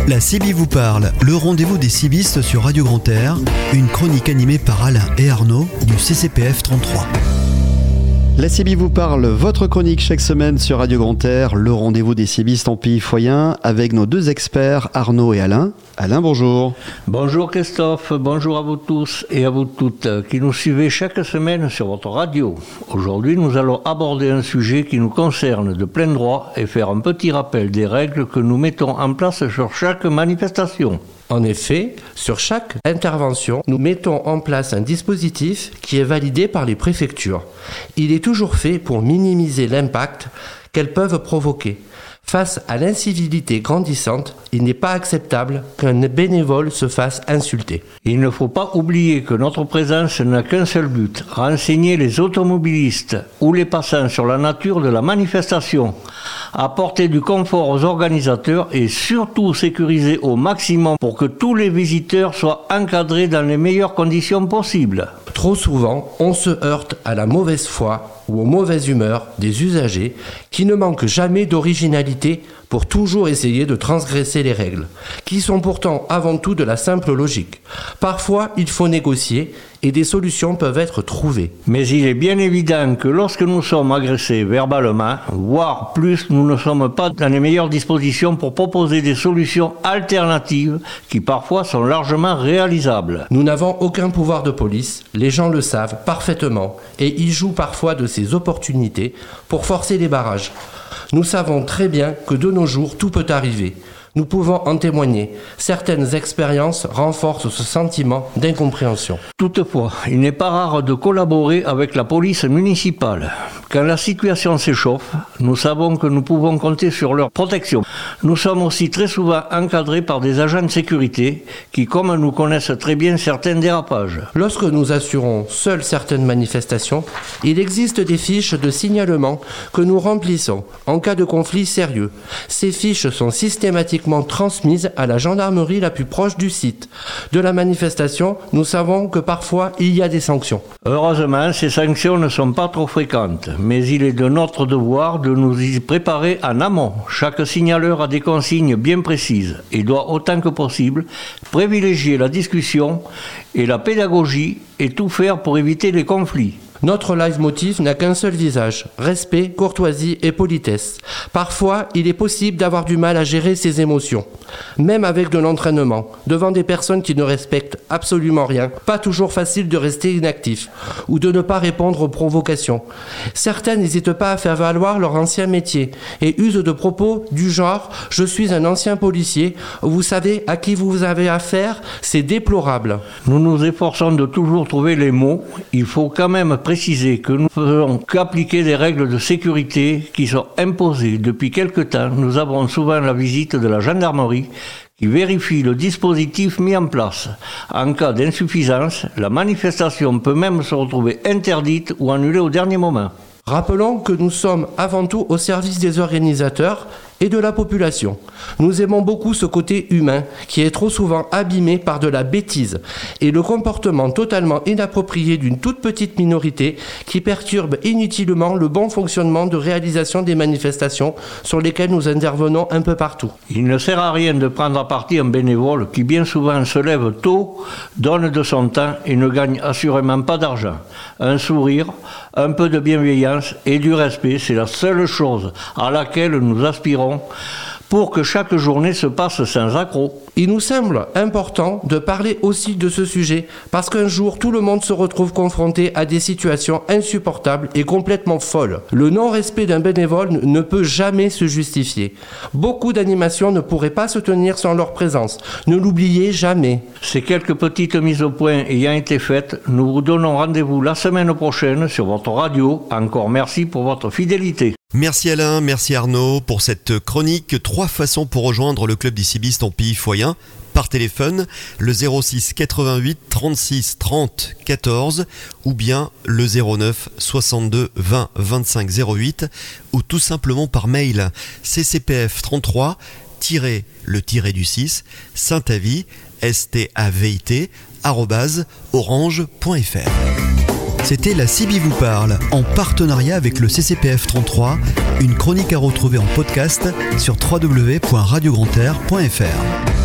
La CIBI vous parle, le rendez-vous des cibistes sur Radio Grand Air, une chronique animée par Alain et Arnaud du CCPF 33. La CIBI vous parle, votre chronique chaque semaine sur Radio Grand Air, le rendez-vous des cibistes en pays foyen, avec nos deux experts, Arnaud et Alain. Alain, bonjour. Bonjour Christophe, bonjour à vous tous et à vous toutes qui nous suivez chaque semaine sur votre radio. Aujourd'hui, nous allons aborder un sujet qui nous concerne de plein droit et faire un petit rappel des règles que nous mettons en place sur chaque manifestation. En effet, sur chaque intervention, nous mettons en place un dispositif qui est validé par les préfectures. Il est toujours fait pour minimiser l'impact qu'elles peuvent provoquer. Face à l'incivilité grandissante, il n'est pas acceptable qu'un bénévole se fasse insulter. Il ne faut pas oublier que notre présence n'a qu'un seul but, renseigner les automobilistes ou les passants sur la nature de la manifestation, apporter du confort aux organisateurs et surtout sécuriser au maximum pour que tous les visiteurs soient encadrés dans les meilleures conditions possibles. Trop souvent, on se heurte à la mauvaise foi ou aux mauvaises humeurs des usagers qui ne manquent jamais d'originalité pour toujours essayer de transgresser les règles, qui sont pourtant avant tout de la simple logique. Parfois, il faut négocier et des solutions peuvent être trouvées. Mais il est bien évident que lorsque nous sommes agressés verbalement, voire plus, nous ne sommes pas dans les meilleures dispositions pour proposer des solutions alternatives qui parfois sont largement réalisables. Nous n'avons aucun pouvoir de police, les gens le savent parfaitement et ils jouent parfois de ces opportunités pour forcer les barrages. Nous savons très bien que de nos jours, tout peut arriver. Nous pouvons en témoigner. Certaines expériences renforcent ce sentiment d'incompréhension. Toutefois, il n'est pas rare de collaborer avec la police municipale. Quand la situation s'échauffe, nous savons que nous pouvons compter sur leur protection. Nous sommes aussi très souvent encadrés par des agents de sécurité qui, comme nous, connaissent très bien certains dérapages. Lorsque nous assurons seuls certaines manifestations, il existe des fiches de signalement que nous remplissons en cas de conflit sérieux. Ces fiches sont systématiquement transmises à la gendarmerie la plus proche du site de la manifestation. Nous savons que parfois il y a des sanctions. Heureusement, ces sanctions ne sont pas trop fréquentes, mais il est de notre devoir de nous y préparer en amont. Chaque signaleur a des consignes bien précises et doit autant que possible privilégier la discussion et la pédagogie et tout faire pour éviter les conflits. Notre leitmotiv n'a qu'un seul visage, respect, courtoisie et politesse. Parfois, il est possible d'avoir du mal à gérer ses émotions, même avec de l'entraînement, devant des personnes qui ne respectent absolument rien. Pas toujours facile de rester inactif ou de ne pas répondre aux provocations. Certains n'hésitent pas à faire valoir leur ancien métier et usent de propos du genre « je suis un ancien policier, vous savez à qui vous avez affaire, c'est déplorable ». Nous nous efforçons de toujours trouver les mots. Il faut quand même préciser que nous ne faisons qu'appliquer des règles de sécurité qui sont imposées. Depuis quelque temps, nous avons souvent la visite de la gendarmerie qui vérifie le dispositif mis en place. En cas d'insuffisance, la manifestation peut même se retrouver interdite ou annulée au dernier moment. Rappelons que nous sommes avant tout au service des organisateurs et de la population. Nous aimons beaucoup ce côté humain qui est trop souvent abîmé par de la bêtise et le comportement totalement inapproprié d'une toute petite minorité qui perturbe inutilement le bon fonctionnement de réalisation des manifestations sur lesquelles nous intervenons un peu partout. Il ne sert à rien de prendre à partie un bénévole qui bien souvent se lève tôt, donne de son temps et ne gagne assurément pas d'argent. Un sourire, un peu de bienveillance et du respect, c'est la seule chose à laquelle nous aspirons pour que chaque journée se passe sans accroc. Il nous semble important de parler aussi de ce sujet parce qu'un jour, tout le monde se retrouve confronté à des situations insupportables et complètement folles. Le non-respect d'un bénévole ne peut jamais se justifier. Beaucoup d'animations ne pourraient pas se tenir sans leur présence. Ne l'oubliez jamais. Ces quelques petites mises au point ayant été faites, nous vous donnons rendez-vous la semaine prochaine sur votre radio. Encore merci pour votre fidélité. Merci Alain, merci Arnaud pour cette chronique. 3 façons pour rejoindre le club des cibistes en pays foyen. Par téléphone, le 06 88 36 30 14 ou bien le 09 62 20 25 08 ou tout simplement par mail ccpf33 le tiré du 6 Saint-Avit stavit @orange.fr. C'était la CIBI vous parle, en partenariat avec le CCPF 33, une chronique à retrouver en podcast sur www.radiogrand'air.fr.